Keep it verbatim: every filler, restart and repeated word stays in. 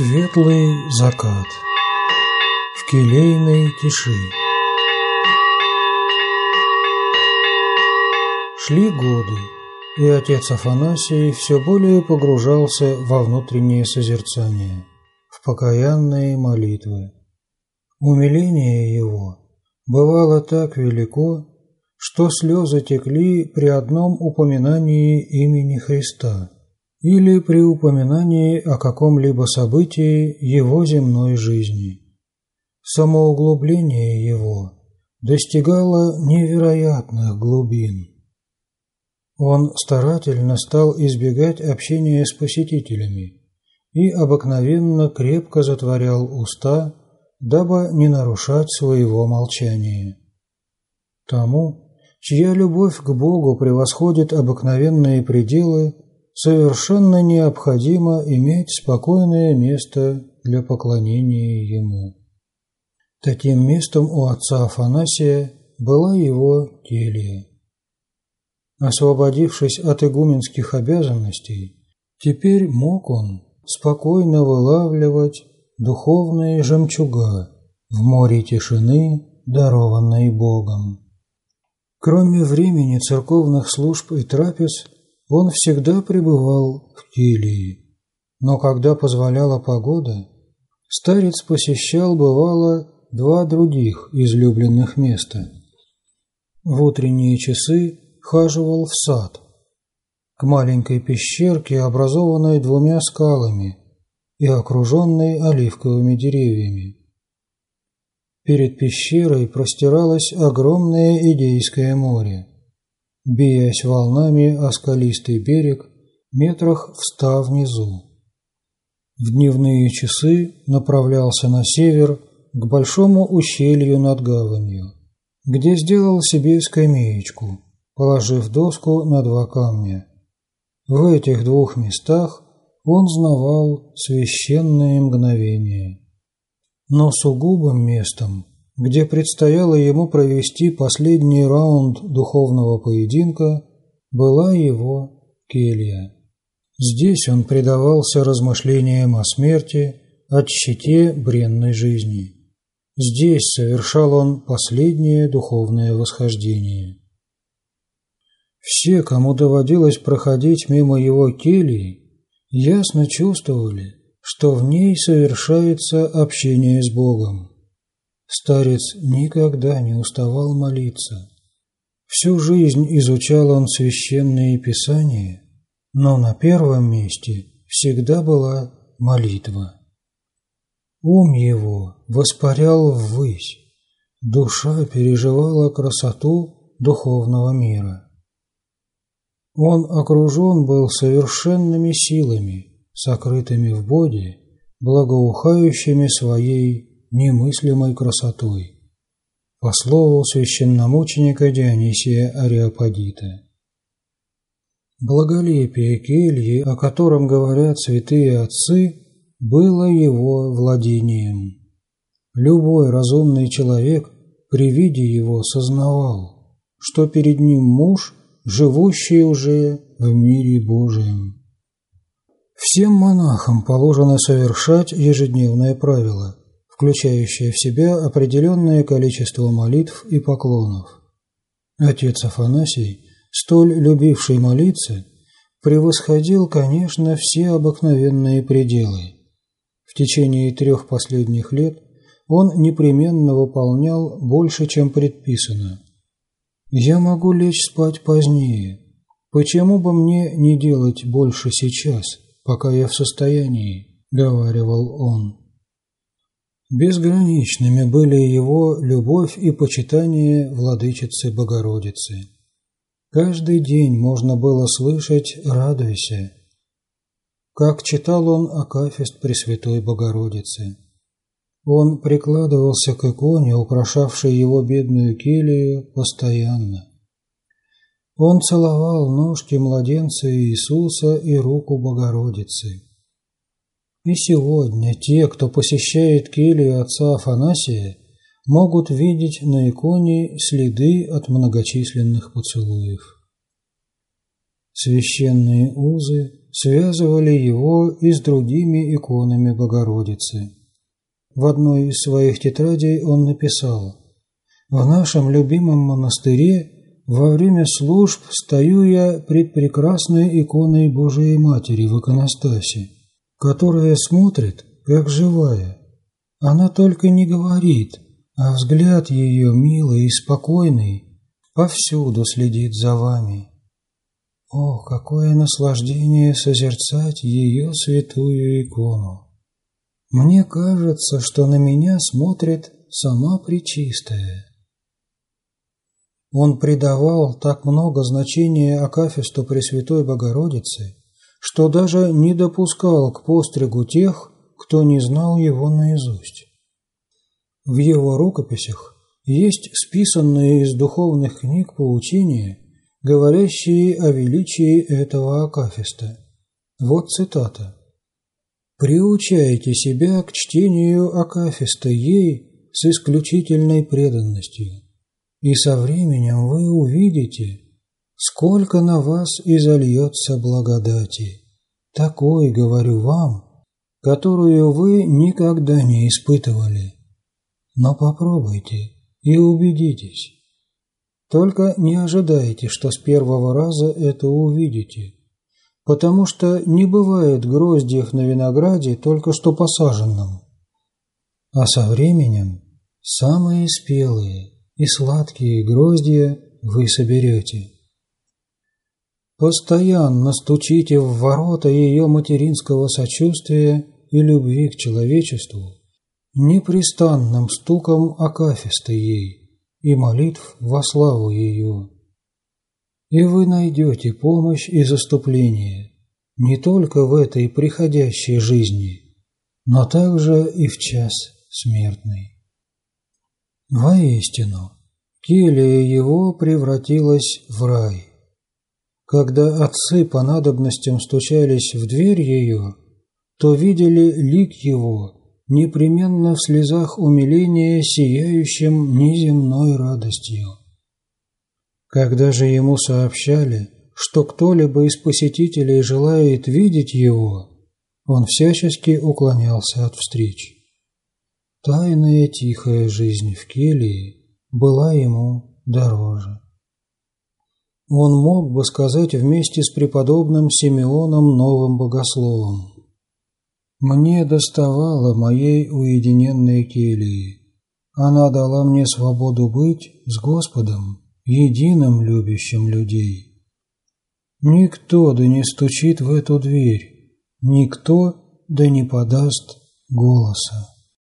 Светлый закат в келейной тиши. Шли годы, и отец Афанасий все более погружался во внутреннее созерцание, в покаянные молитвы. Умиление его бывало так велико, что слезы текли при одном упоминании имени Христа или при упоминании о каком-либо событии его земной жизни. Самоуглубление его достигало невероятных глубин. Он старательно стал избегать общения с посетителями и обыкновенно крепко затворял уста, дабы не нарушать своего молчания. Тому, чья любовь к Богу превосходит обыкновенные пределы, совершенно необходимо иметь спокойное место для поклонения Ему. Таким местом у отца Афанасия была его келья. Освободившись от игуменских обязанностей, теперь мог он спокойно вылавливать духовные жемчуга в море тишины, дарованной Богом. Кроме времени церковных служб и трапез, он всегда пребывал в келье, но когда позволяла погода, старец посещал, бывало, два других излюбленных места. В утренние часы хаживал в сад, к маленькой пещерке, образованной двумя скалами и окруженной оливковыми деревьями. Перед пещерой простиралось огромное Идейское море, биясь волнами о скалистый берег метрах в ста внизу. В дневные часы направлялся на север к большому ущелью над гаванью, где сделал себе скамеечку, положив доску на два камня. В этих двух местах он знавал священные мгновения. Но сугубым местом, где предстояло ему провести последний раунд духовного поединка, была его келья. Здесь он предавался размышлениям о смерти, о тщете бренной жизни. Здесь совершал он последнее духовное восхождение. Все, кому доводилось проходить мимо его кельи, ясно чувствовали, что в ней совершается общение с Богом. Старец никогда не уставал молиться. Всю жизнь изучал он священные писания, но на первом месте всегда была молитва. Ум его воспарял ввысь, душа переживала красоту духовного мира. Он окружен был совершенными силами, сокрытыми в Боге, благоухающими своей немыслимой красотой, по слову священномученика Дионисия Ареопагита. Благолепие кельи, о котором говорят святые отцы, было его владением. Любой разумный человек при виде его сознавал, что перед ним муж, живущий уже в мире Божием. Всем монахам положено совершать ежедневное правило, включающее в себя определенное количество молитв и поклонов. Отец Афанасий, столь любивший молиться, превосходил, конечно, все обыкновенные пределы. В течение трех последних лет он непременно выполнял больше, чем предписано. «Я могу лечь спать позднее. Почему бы мне не делать больше сейчас, пока я в состоянии?» – говаривал он. Безграничными были его любовь и почитание владычицы Богородицы. Каждый день можно было слышать «радуйся», как читал он акафист Пресвятой Богородицы. Он прикладывался к иконе, украшавшей его бедную келью, постоянно. Он целовал ножки младенца Иисуса и руку Богородицы. И сегодня те, кто посещает келью отца Афанасия, могут видеть на иконе следы от многочисленных поцелуев. Священные узы связывали его и с другими иконами Богородицы. В одной из своих тетрадей он написал: «В нашем любимом монастыре во время служб стою я пред прекрасной иконой Божией Матери в иконостасе, которая смотрит, как живая. Она только не говорит, а взгляд ее милый и спокойный повсюду следит за вами. О, какое наслаждение созерцать ее святую икону! Мне кажется, что на меня смотрит сама Пречистая». Он придавал так много значения акафисту Пресвятой Богородицы, что даже не допускал к постригу тех, кто не знал его наизусть. В его рукописях есть списанные из духовных книг поучения, говорящие о величии этого акафиста. Вот цитата: «Приучайте себя к чтению акафиста ей с исключительной преданностью, и со временем вы увидите, сколько на вас изольется благодати, такой, говорю вам, которую вы никогда не испытывали. Но попробуйте и убедитесь. Только не ожидайте, что с первого раза это увидите, потому что не бывает гроздьев на винограде только что посаженном, а со временем самые спелые и сладкие гроздья вы соберете. Постоянно стучите в ворота ее материнского сочувствия и любви к человечеству непрестанным стуком акафиста ей и молитв во славу ее. И вы найдете помощь и заступление не только в этой приходящей жизни, но также и в час смертный». Воистину, келья его превратилась в рай. Когда отцы по надобностям стучались в дверь ее, то видели лик его непременно в слезах умиления, сияющим неземной радостью. Когда же ему сообщали, что кто-либо из посетителей желает видеть его, он всячески уклонялся от встреч. Тайная тихая жизнь в келье была ему дороже. Он мог бы сказать вместе с преподобным Симеоном Новым Богословом: «Мне доставало моей уединенной кельи. Она дала мне свободу быть с Господом, единым любящим людей. Никто да не стучит в эту дверь, никто да не подаст голоса».